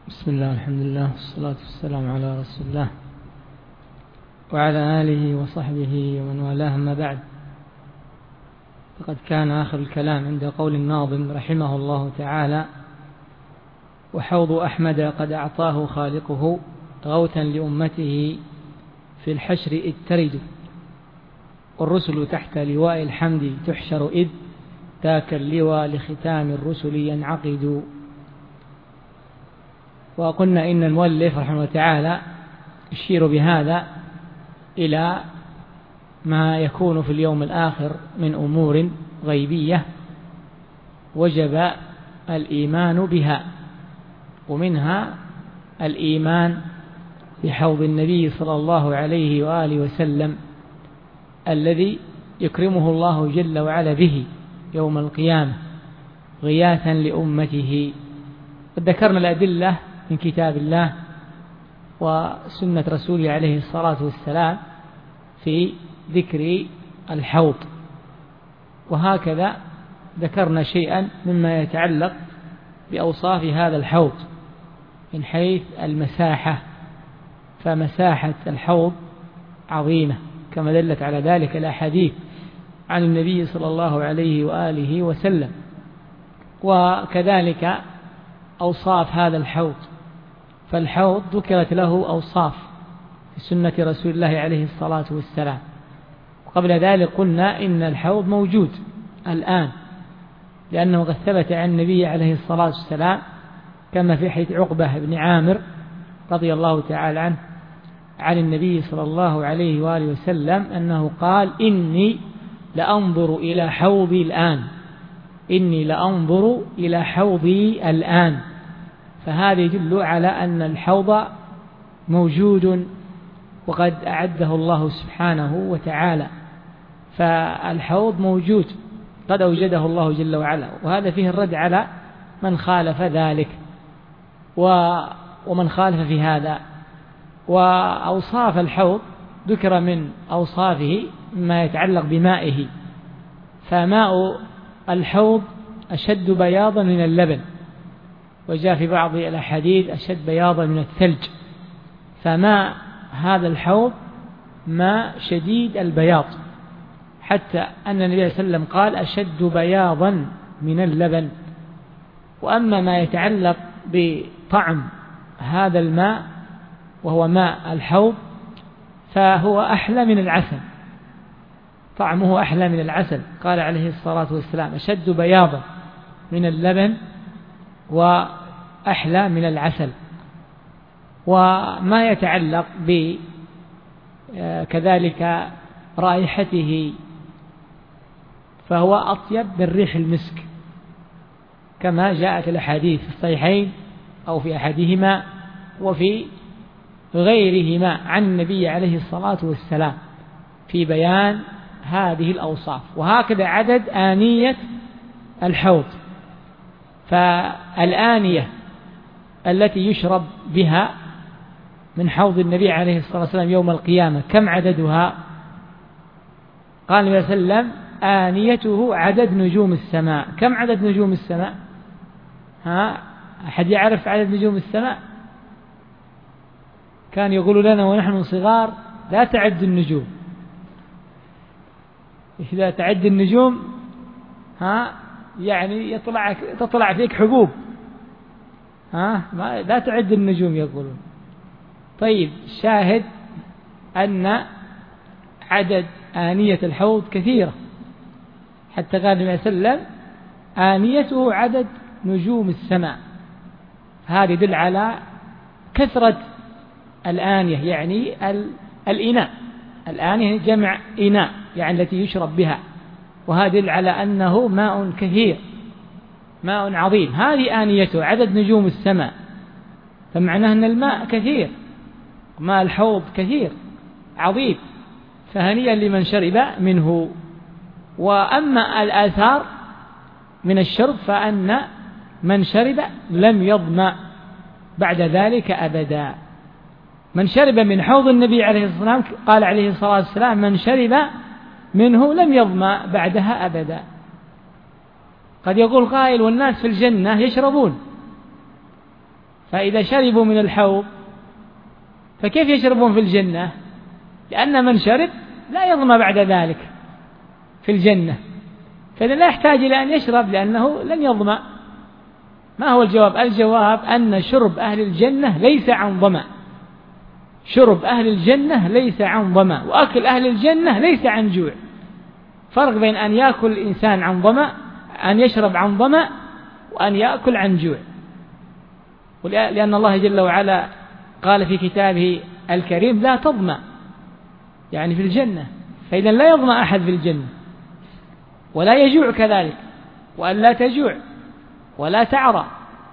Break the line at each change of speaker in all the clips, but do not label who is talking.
بسم الله، الحمد لله، والصلاة والسلام على رسول الله وعلى آله وصحبه ومن والاه، أما بعد. فقد كان آخر الكلام عند قول الناظم رحمه الله تعالى: وحوض أحمد قد أعطاه خالقه غوثا لأمته في الحشر إذ ترد، والرسل تحت لواء الحمد تحشر إذ ذاك اللواء لختام الرسل ينعقد. وقلنا إن المؤلف رحمه الله تعالى يشير بهذا إلى ما يكون في اليوم الآخر من أمور غيبية وجب الإيمان بها، ومنها الإيمان بحوض النبي صلى الله عليه وآله وسلم الذي يكرمه الله جل وعلا به يوم القيامة غياثا لأمته. ذكرنا الأدلة من كتاب الله وسنة رسوله عليه الصلاة والسلام في ذكر الحوض، وهكذا ذكرنا شيئا مما يتعلق بأوصاف هذا الحوض من حيث المساحة، فمساحة الحوض عظيمة كما دلت على ذلك الأحاديث عن النبي صلى الله عليه وآله وسلم. وكذلك أوصاف هذا الحوض، فالحوض ذكرت له أوصاف في سنة رسول الله عليه الصلاة والسلام. وقبل ذلك قلنا إن الحوض موجود الآن، لأنه قد ثبت عن النبي عليه الصلاة والسلام كما في حديث عقبة بن عامر رضي الله تعالى عنه عن النبي صلى الله عليه وآله وسلم أنه قال: إني لأنظر إلى حوضي الآن، إني لأنظر إلى حوضي الآن. فهذا يدل على أن الحوض موجود وقد أعده الله سبحانه وتعالى، فالحوض موجود قد أوجده الله جل وعلا، وهذا فيه الرد على من خالف ذلك ومن خالف في هذا. وأوصاف الحوض ذكر من أوصافه ما يتعلق بمائه، فماء الحوض أشد بياضا من اللبن، وجاء في بعض الأحاديث أشد بياضا من الثلج. فماء هذا الحوض ماء شديد البياض، حتى أن النبي صلى الله عليه وسلم قال: أشد بياضا من اللبن. وأما ما يتعلق بطعم هذا الماء وهو ماء الحوض فهو أحلى من العسل، طعمه أحلى من العسل. قال عليه الصلاة والسلام: أشد بياضا من اللبن وأحلى من العسل. وما يتعلق كذلك رائحته فهو أطيب من ريح المسك، كما جاءت الأحاديث في الصحيحين أو في أحدهما وفي غيرهما عن النبي عليه الصلاة والسلام في بيان هذه الأوصاف. وهكذا عدد آنية الحوض، فالآنية التي يشرب بها من حوض النبي عليه الصلاة والسلام يوم القيامة كم عددها؟ قال النبي صلى الله عليه وسلم: آنيته عدد نجوم السماء. كم عدد نجوم السماء؟ أحد يعرف عدد نجوم السماء؟ كان يقول لنا ونحن صغار: لا تعد النجوم، إذا تعد النجوم يعني تطلع فيك حبوب، لا تعد النجوم يقولون. طيب، شاهد أن عدد آنية الحوض كثيرة، حتى قال النبي صلى الله عليه وسلم: آنيته عدد نجوم السماء. هذا يدل على كثرة الآنية، يعني الإناء. الآنية جمع إناء، يعني التي يشرب بها، وهذا يدل على أنه ماء كثير، ماء عظيم. هذه آنيته عدد نجوم السماء، فمعناه أن الماء كثير، ماء الحوض كثير عظيم، فهنيئا لمن شرب منه. وأما الآثار من الشرب فأن من شرب لم يظمأ بعد ذلك أبدا. من شرب من حوض النبي عليه الصلاة والسلام، قال عليه الصلاة والسلام: من شرب منه لم يظمأ بعدها أبدا. قد يقول قائل: والناس في الجنة يشربون، فإذا شربوا من الحوض فكيف يشربون في الجنة؟ لأن من شرب لا يظمأ بعد ذلك في الجنة، فإذا لا يحتاج إلى أن يشرب لأنه لن يظمأ. ما هو الجواب؟ الجواب أن شرب أهل الجنة ليس عن ظمأ، شرب أهل الجنة ليس عن ظمأ، وأكل أهل الجنة ليس عن جوع. فرق بين أن يأكل الإنسان عن ظمأ، أن يشرب عن ظمأ، وأن يأكل عن جوع. لأن الله جل وعلا قال في كتابه الكريم لا تظمأ، يعني في الجنة، فإذا لا يظمأ أحد في الجنة، ولا يجوع كذلك، وأن لا تجوع ولا تعرى.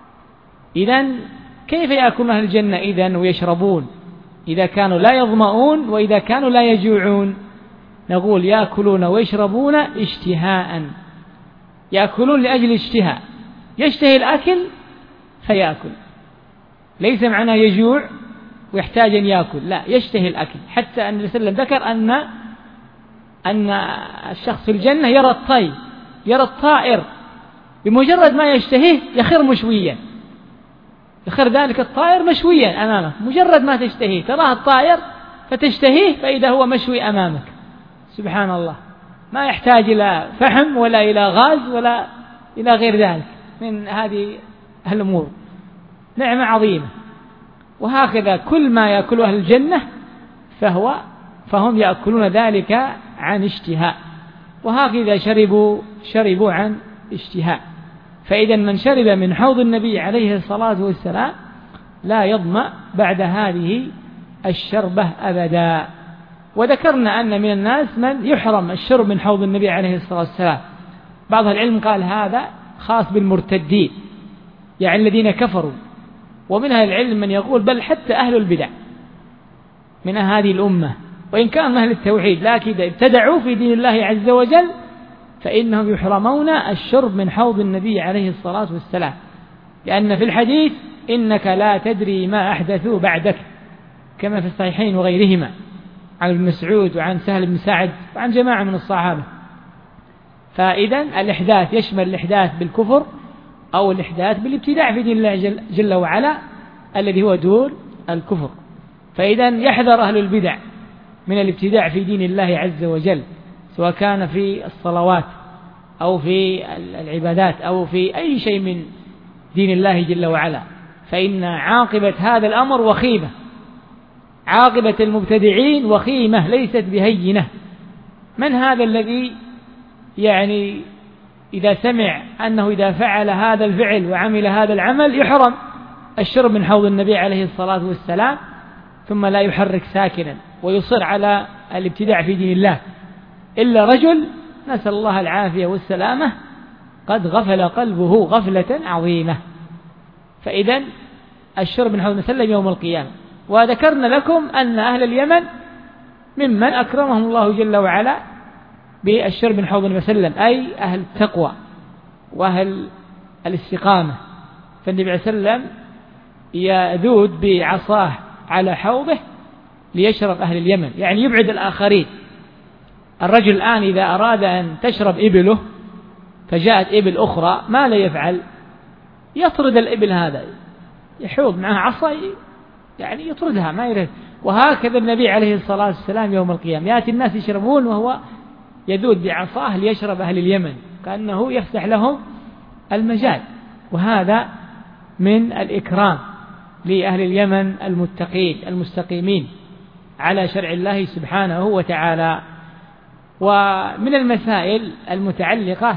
إذن كيف يأكلون أهل الجنة إذن ويشربون إذا كانوا لا يظمؤون وإذا كانوا لا يجوعون؟ نقول يأكلون ويشربون اشتهاء، يأكلون لأجل اشتهاء، يشتهي الأكل فيأكل، ليس معناه يجوع ويحتاج أن يأكل، لا، يشتهي الأكل. حتى أن النبي صلى الله عليه وسلم ذكر أن الشخص في الجنة يرى الطير، يرى الطائر، بمجرد ما يشتهيه يخر مشويا، يخر ذلك الطائر مشويا أمامك، مجرد ما تشتهيه تراه الطائر فتشتهيه فإذا هو مشوي أمامك. سبحان الله، ما يحتاج إلى فحم ولا إلى غاز ولا إلى غير ذلك من هذه الأمور، نعمة عظيمة. وهكذا كل ما يأكل أهل الجنة فهم يأكلون ذلك عن اشتهاء، وهكذا شربوا عن اشتهاء. فإذا من شرب من حوض النبي عليه الصلاة والسلام لا يظمأ بعد هذه الشربة أبدا. وذكرنا أن من الناس من يحرم الشرب من حوض النبي عليه الصلاة والسلام. بعض العلم قال هذا خاص بالمرتدين، يعني الذين كفروا، ومن أهل العلم من يقول بل حتى أهل البدع من هذه الأمة، وإن كان أهل التوحيد لكن إذا ابتدعوا في دين الله عز وجل فإنهم يحرمون الشرب من حوض النبي عليه الصلاة والسلام، لأن في الحديث إنك لا تدري ما أحدثوا بعدك، كما في الصحيحين وغيرهما عن ابن مسعود وعن سهل بن سعد وعن جماعة من الصحابة. فإذا الإحداث يشمل الإحداث بالكفر أو الإحداث بالابتداع في دين الله جل وعلا الذي هو دون الكفر. فإذا يحذر أهل البدع من الابتداع في دين الله عز وجل، سواء كان في الصلوات أو في العبادات أو في أي شيء من دين الله جل وعلا، فإن عاقبة هذا الأمر وخيمة، عاقبة المبتدعين وخيمة ليست بهينة. من هذا الذي يعني إذا سمع أنه إذا فعل هذا الفعل وعمل هذا العمل يحرم الشرب من حوض النبي عليه الصلاة والسلام، ثم لا يحرك ساكنا ويصر على الابتداع في دين الله إلا رجل نسأل الله العافية والسلامة قد غفل قلبه غفلة عظيمة. فإذا الشرب من حوض النبي صلى الله عليه وسلم يوم القيامة. وذكرنا لكم أن أهل اليمن ممن أكرمهم الله جل وعلا بالشرب من حوض النبي صلى الله عليه وسلم، أي أهل التقوى وأهل الاستقامة. فالنبي صلى الله عليه وسلم يذود بعصاه على حوضه ليشرب أهل اليمن، يعني يبعد الآخرين. الرجل الآن إذا أراد أن تشرب إبله فجاءت إبل أخرى ما لا يفعل؟ يطرد الإبل، هذا يحوض معها عصا يعني يطردها ما يريد. وهكذا النبي عليه الصلاة والسلام يوم القيامة يأتي الناس يشربون وهو يذود بعصاه ليشرب أهل اليمن، كأنه يفتح لهم المجال. وهذا من الإكرام لأهل اليمن المتقين المستقيمين على شرع الله سبحانه وتعالى. ومن المسائل المتعلقة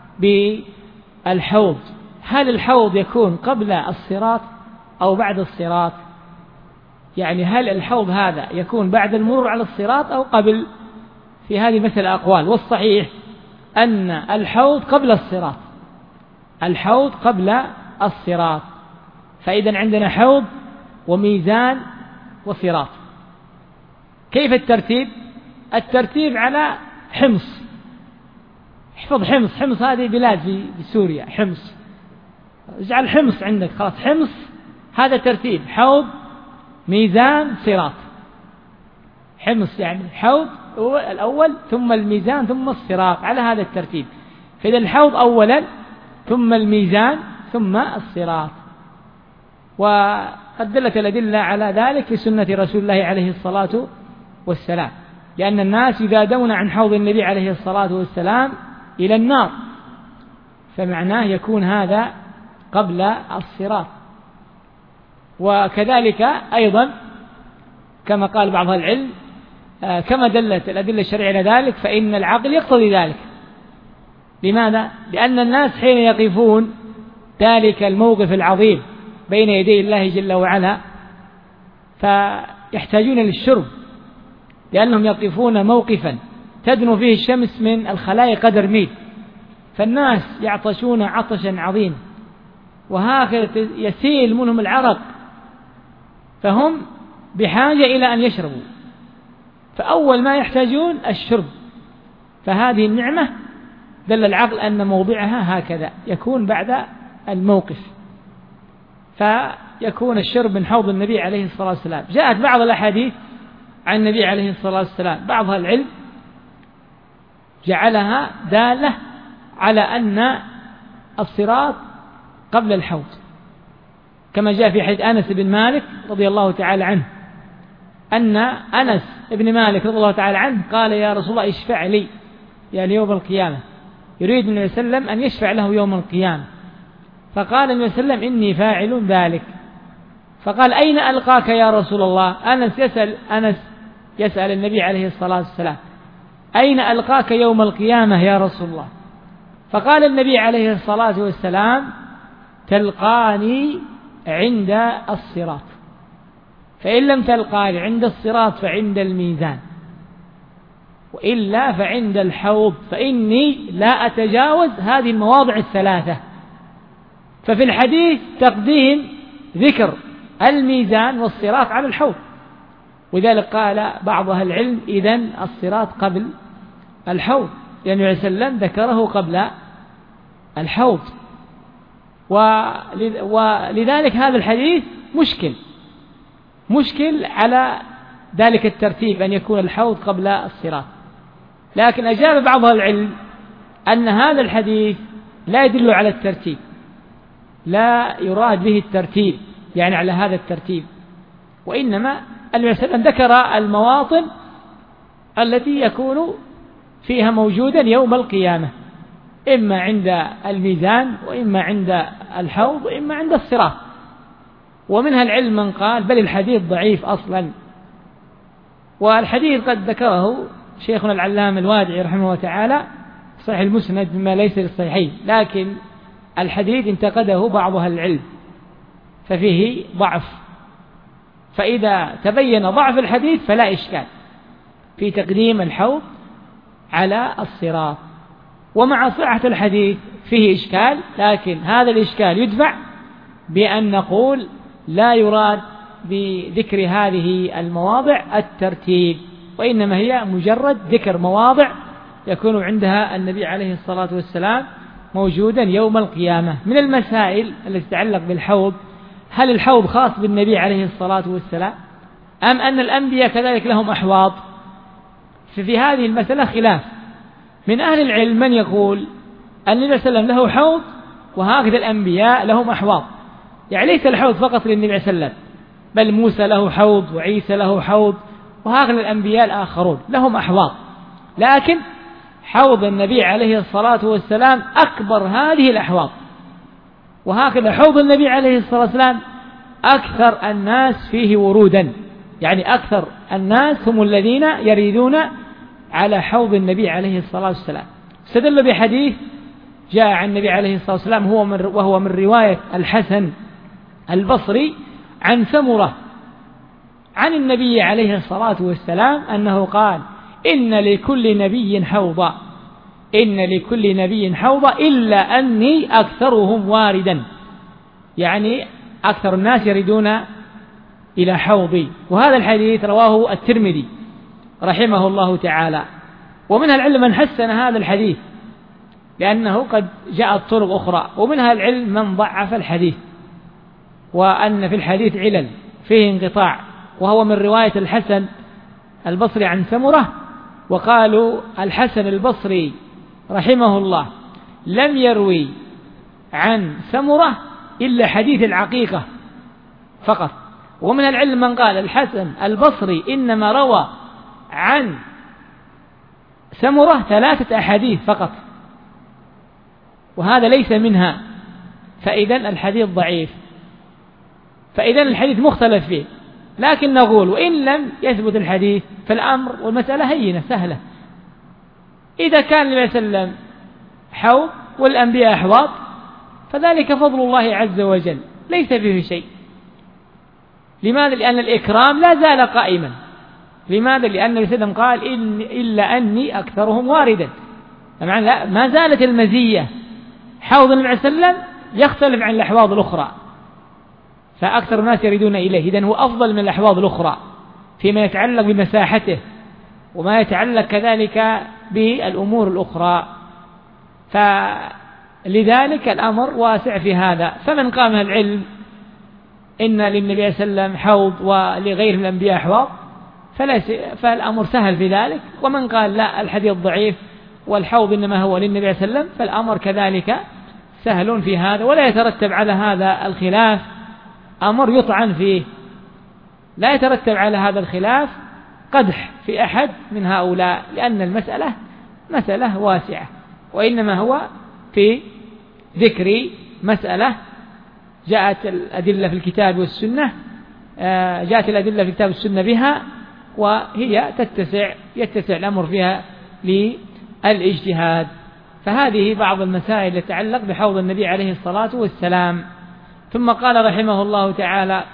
بالحوض، هل الحوض يكون قبل الصراط أو بعد الصراط؟ يعني هل الحوض هذا يكون بعد المرور على الصراط أو قبل؟ في هذه مسألة أقوال، والصحيح أن الحوض قبل الصراط، الحوض قبل الصراط. فإذا عندنا حوض وميزان وصراط. كيف الترتيب؟ الترتيب على حمص. احفظ حمص، حمص هذه بلاد في سوريا، حمص، اجعل حمص عندك خلاص، حمص هذا ترتيب، حوض ميزان صراط. حمص يعني حوض الأول ثم الميزان ثم الصراط، على هذا الترتيب. فإذا الحوض أولا ثم الميزان ثم الصراط. وقد دلت الأدلة على ذلك في سنة رسول الله عليه الصلاة والسلام، لأن الناس يذادون عن حوض النبي عليه الصلاة والسلام إلى النار، فمعناه يكون هذا قبل الصراط. وكذلك أيضا كما قال بعض العلم كما دلت الأدلة الشرعية على ذلك فإن العقل يقتضي ذلك. لماذا؟ لأن الناس حين يقفون ذلك الموقف العظيم بين يدي الله جل وعلا فيحتاجون للشرب، لأنهم يقفون موقفا تدنو فيه الشمس من الخلايا قدر ميل، فالناس يعطشون عطشا عظيما وهكذا يسيل منهم العرق، فهم بحاجة إلى أن يشربوا، فأول ما يحتاجون الشرب. فهذه النعمة دل العقل أن موضعها هكذا يكون بعد الموقف، فيكون الشرب من حوض النبي عليه الصلاة والسلام. جاءت بعض الأحاديث عن النبي عليه الصلاة والسلام بعضها العلم جعلها دالة على أن الصراط قبل الحوض، كما جاء في حديث أنس بن مالك رضي الله تعالى عنه أن أنس بن مالك رضي الله تعالى عنه قال يا رسول الله اشفع لي يعني يوم القيامة، يريد النبي صلى الله عليه وسلم أن يشفع له يوم القيامة، فقال النبي صلى الله عليه وسلم إني فاعل ذلك، فقال أين ألقاك يا رسول الله؟ أنس يسأل النبي عليه الصلاة والسلام أين ألقاك يوم القيامة يا رسول الله؟ فقال النبي عليه الصلاة والسلام تلقاني عند الصراط، فإن لم تلقاني عند الصراط فعند الميزان، وإلا فعند الحوض، فإني لا أتجاوز هذه المواضع الثلاثة. ففي الحديث تقديم ذكر الميزان والصراط على الحوض، ولذلك قال بعض أهل العلم إذن الصراط قبل الحوض، لأن النبي صلى الله عليه وسلم ذكره قبل الحوض. ولذلك هذا الحديث مشكل على ذلك الترتيب أن يكون الحوض قبل الصراط، لكن أجاب بعض أهل العلم أن هذا الحديث لا يدل على الترتيب، لا يراد به الترتيب يعني على هذا الترتيب، وإنما النبي صلى الله عليه وسلم ذكر المواطن التي يكون فيها موجودا يوم القيامة، إما عند الميزان وإما عند الحوض وإما عند الصراط. ومنها العلم من قال بل الحديث ضعيف أصلا، والحديث قد ذكره شيخنا العلامة الوادعي رحمه الله تعالى صحيح المسند مما ليس للصحيحين، لكن الحديث انتقده بعض أهل العلم ففيه ضعف، فإذا تبين ضعف الحديث فلا إشكال في تقديم الحوض على الصراط. ومع صحة الحديث فيه إشكال، لكن هذا الإشكال يدفع بأن نقول لا يراد بذكر هذه المواضع الترتيب، وإنما هي مجرد ذكر مواضع يكون عندها النبي عليه الصلاة والسلام موجودا يوم القيامة. من المسائل التي تتعلق بالحوض هل الحوض خاص بالنبي عليه الصلاة والسلام أم أن الأنبياء كذلك لهم أحواض؟ ففي هذه المسألة خلاف، من أهل العلم من يقول أن النبي صلى الله عليه وسلم له حوض وهكذا الأنبياء لهم أحواض، يعني ليس الحوض فقط للنبي صلى الله عليه وسلم، بل موسى له حوض وعيسى له حوض وهكذا الأنبياء الآخرون لهم أحواض، لكن حوض النبي عليه الصلاة والسلام أكبر هذه الأحواض، وهكذا حوض النبي عليه الصلاة والسلام أكثر الناس فيه ورودا، يعني أكثر الناس هم الذين يريدون على حوض النبي عليه الصلاة والسلام. استدل بحديث جاء عن النبي عليه الصلاة والسلام وهو من رواية الحسن البصري عن سمرة عن النبي عليه الصلاة والسلام أنه قال إن لكل نبي حوضا، إن لكل نبي حوضا إلا أني أكثرهم واردا، يعني أكثر الناس يريدون إلى حوضي. وهذا الحديث رواه الترمذي رحمه الله تعالى. ومنها العلم من حسن هذا الحديث لأنه قد جاءت طرق أخرى، ومنها العلم من ضعف الحديث وأن في الحديث علل فيه انقطاع، وهو من رواية الحسن البصري عن سمرة، وقالوا الحسن البصري رحمه الله لم يروي عن سمرة إلا حديث العقيقة فقط. ومن العلم من قال الحسن البصري إنما روى عن سمرة 3 أحاديث فقط، وهذا ليس منها، فإذا الحديث ضعيف، فإذا الحديث مختلف فيه. لكن نقول وإن لم يثبت الحديث فالأمر والمسألة هينة سهلة. إذا كان النبي صلى الله عليه وسلم حوض والأنبياء أحواض فذلك فضل الله عز وجل ليس فيه شيء. لماذا؟ لأن الإكرام لا زال قائما. لماذا؟ لأن النبي صلى الله عليه وسلم قال إلا أني أكثرهم واردا، ما زالت المزية. حوض النبي صلى الله عليه وسلم يختلف عن الأحواض الأخرى، فأكثر الناس يريدون إليه، إذن هو أفضل من الأحواض الأخرى فيما يتعلق بمساحته وما يتعلق كذلك بالأمور الأخرى. فلذلك الأمر واسع في هذا. فمن قام العلم إن للنبي صلى الله عليه وسلم حوض ولغير الأنبياء أحواض فالأمر سهل في ذلك. ومن قال لا الحديث ضعيف والحوض إنما هو للنبي صلى الله عليه وسلم فالأمر كذلك سهل في هذا، ولا يترتب على هذا الخلاف أمر يطعن فيه، لا يترتب على هذا الخلاف قدح في أحد من هؤلاء، لأن المسألة مسألة واسعة، وإنما هو في ذكر مسألة جاءت الأدلة في الكتاب والسنة، جاءت الأدلة في الكتاب والسنة بها، وهي يتسع الأمر فيها للاجتهاد. فهذه بعض المسائل التي تتعلق بحوض النبي عليه الصلاة والسلام. ثم قال رحمه الله تعالى: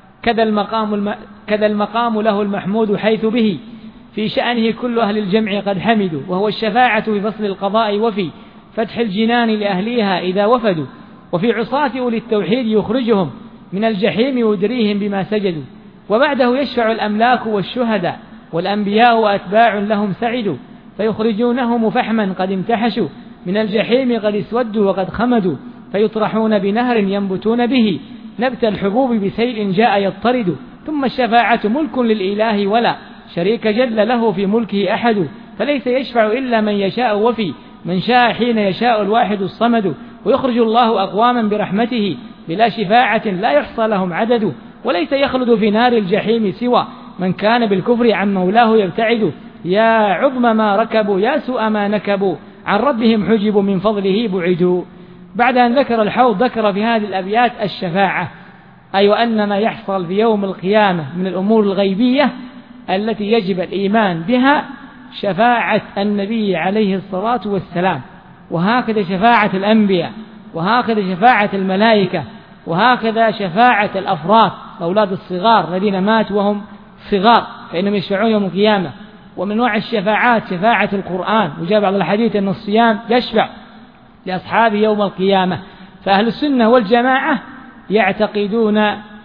كذا المقام له المحمود حيث به في شأنه كل أهل الجمع قد حمدوا، وهو الشفاعة في فصل القضاء وفي فتح الجنان لأهليها إذا وفدوا، وفي عصاة أولي التوحيد يخرجهم من الجحيم ويدريهم بما سجدوا، وبعده يشفع الأملاك والشهداء والأنبياء وأتباع لهم سعدوا، فيخرجونهم فحما قد امتحشوا من الجحيم قد اسودوا وقد خمدوا، فيطرحون بنهر ينبتون به نبت الحبوب بسيل جاء يضطرد. ثم الشفاعة ملك للإله ولا شريك جل له في ملكه أحد، فليس يشفع إلا من يشاء وفي من شاء حين يشاء الواحد الصمد، ويخرج الله أقواما برحمته بلا شفاعة لا يحصى لهم عدد، وليس يخلد في نار الجحيم سوى من كان بالكفر عن مولاه يبتعد. يا عظم ما ركبوا يا سوء ما نكبوا عن ربهم حجبوا من فضله بعدوا. بعد أن ذكر الحوض ذكر في هذه الأبيات الشفاعة، أي وأن ما يحصل في يوم القيامة من الأمور الغيبية التي يجب الإيمان بها شفاعة النبي عليه الصلاة والسلام، وهكذا شفاعة الأنبياء، وهكذا شفاعة الملائكة، وهكذا شفاعة الأفراد أولاد الصغار الذين ماتوا وهم صغار فإنهم يشفعون يوم القيامة. ومن نوع الشفاعات شفاعة القرآن، وجاء بعض الحديث أن الصيام يشفع لأصحابه يوم القيامة. فأهل السنة والجماعة يعتقدون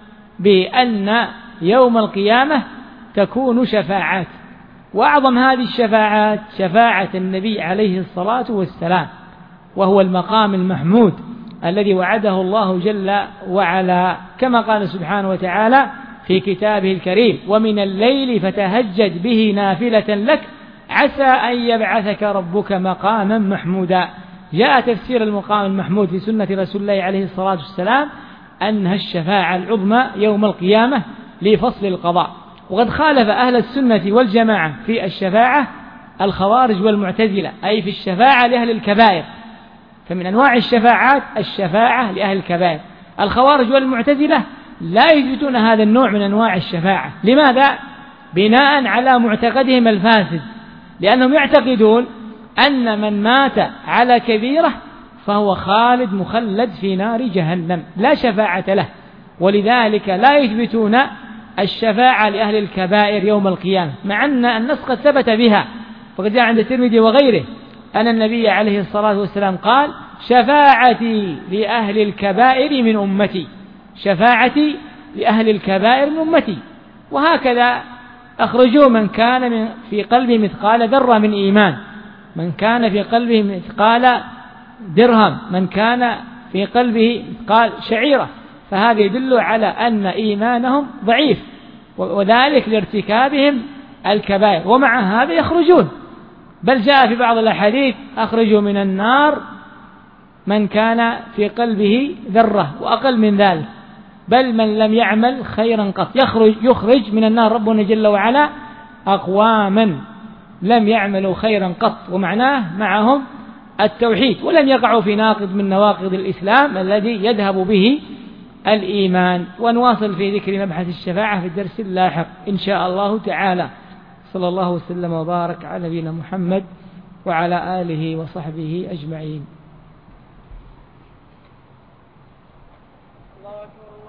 بأن يوم القيامة تكون شفاعات، وأعظم هذه الشفاعات شفاعة النبي عليه الصلاة والسلام، وهو المقام المحمود الذي وعده الله جل وعلا، كما قال سبحانه وتعالى في كتابه الكريم: ومن الليل فتهجد به نافلة لك عسى أن يبعثك ربك مقاما محمودا. جاء تفسير المقام المحمود في سنة رسول الله عليه الصلاة والسلام أنها الشفاعة العظمى يوم القيامة لفصل القضاء. وقد خالف أهل السنة والجماعة في الشفاعة الخوارج والمعتزلة، أي في الشفاعة لأهل الكبائر، فمن أنواع الشفاعات الشفاعة لأهل الكبائر. الخوارج والمعتزلة لا يثبتون هذا النوع من أنواع الشفاعة. لماذا؟ بناء على معتقدهم الفاسد، لأنهم يعتقدون أن من مات على كبيرة فهو خالد مخلد في نار جهنم لا شفاعة له، ولذلك لا يثبتون الشفاعة لأهل الكبائر يوم القيامة، مع أن النص قد ثبت بها. فقد جاء عند الترمذي وغيره أن النبي عليه الصلاة والسلام قال: شفاعتي لأهل الكبائر من أمتي، شفاعتي لأهل الكبائر من أمتي. وهكذا أخرجوا من كان في قلبه مثقال ذرة من إيمان، من كان في قلبه مثقال درهم، من كان في قلبه مثقال شعيرة، فهذا يدل على أن إيمانهم ضعيف، وذلك لارتكابهم الكبائر، ومع هذا يخرجون. بل جاء في بعض الأحاديث: أخرجوا من النار من كان في قلبه ذرة وأقل من ذلك، بل من لم يعمل خيرا قط يخرج من النار ربنا جل وعلا أقواما لم يعملوا خيرا قط، ومعناه معهم التوحيد، ولم يقعوا في ناقض من نواقض الإسلام الذي يذهب به الإيمان. ونواصل في ذكر مبحث الشفاعة في الدرس اللاحق إن شاء الله تعالى. صلى الله وسلم وبارك على نبينا محمد وعلى آله وصحبه أجمعين. الله أكبر.